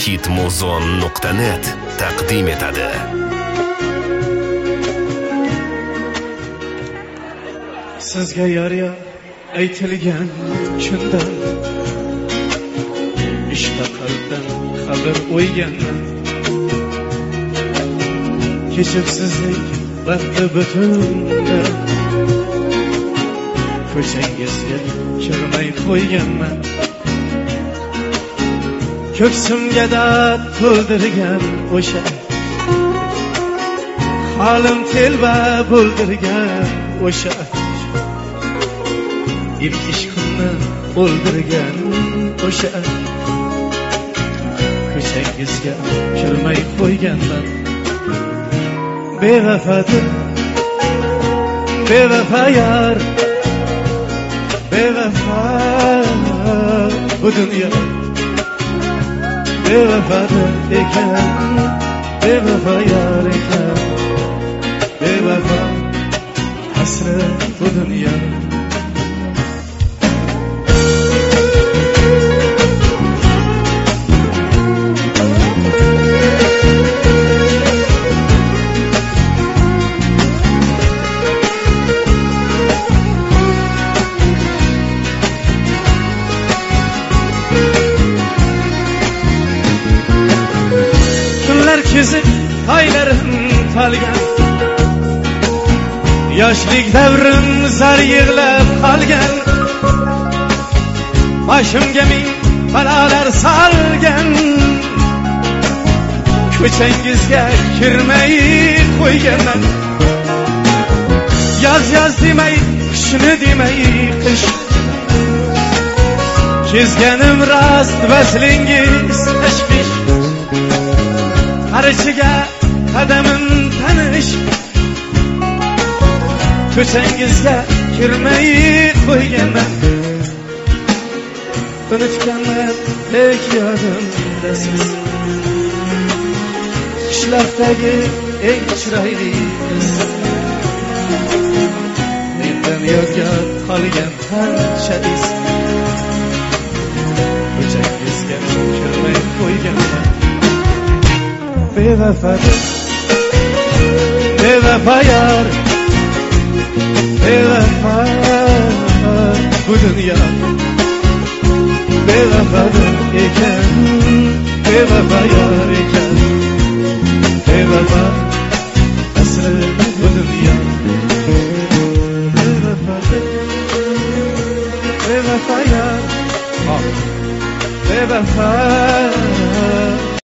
hitmuzon.net taqdim etadi. Sizga yor aytilgan kundan ishda qalbdan xabar o'yganman. Kechibsizlik vaqti butunda ko'changizga kirmay qo'yganman. Ko'ksimga dard to'ldirgan o'sha halim telba bo'ldirgan o'sha ilk ishqimni o'ldirgan o'sha ko'changizga kirmay qo'yganman. Bevafadir, bevafa yar, bevafa bu dunyo. Bevafadir ekan, bevafa yar ekan, bevafa hasrat bu dunyo. Kezib aylarim talgan, yoshlik davrim zar yig'lab qolgan. Boshimga ming balolar solgan, ko'changizga kirmay qo'yganman. Yoz demay, qishni demay qish, kezganim rost vaslingiz tashvish. Qarashiga qadamim tanish, ko'changizga kirmay qo'yganman. Unutganman lek yodimdasiz, qishloqdagi eng chiroyli qiz. Mendan yodgor qolgan qancha iz, ko'changizga kirmay qo'yganman. Bevafadir, bevafa yar, bevafa bu dunyo. Bevafadir ekan, bevafa yar ekan, bevafa asli bu dunyo. Bevafadir, bevafa yar, bevafa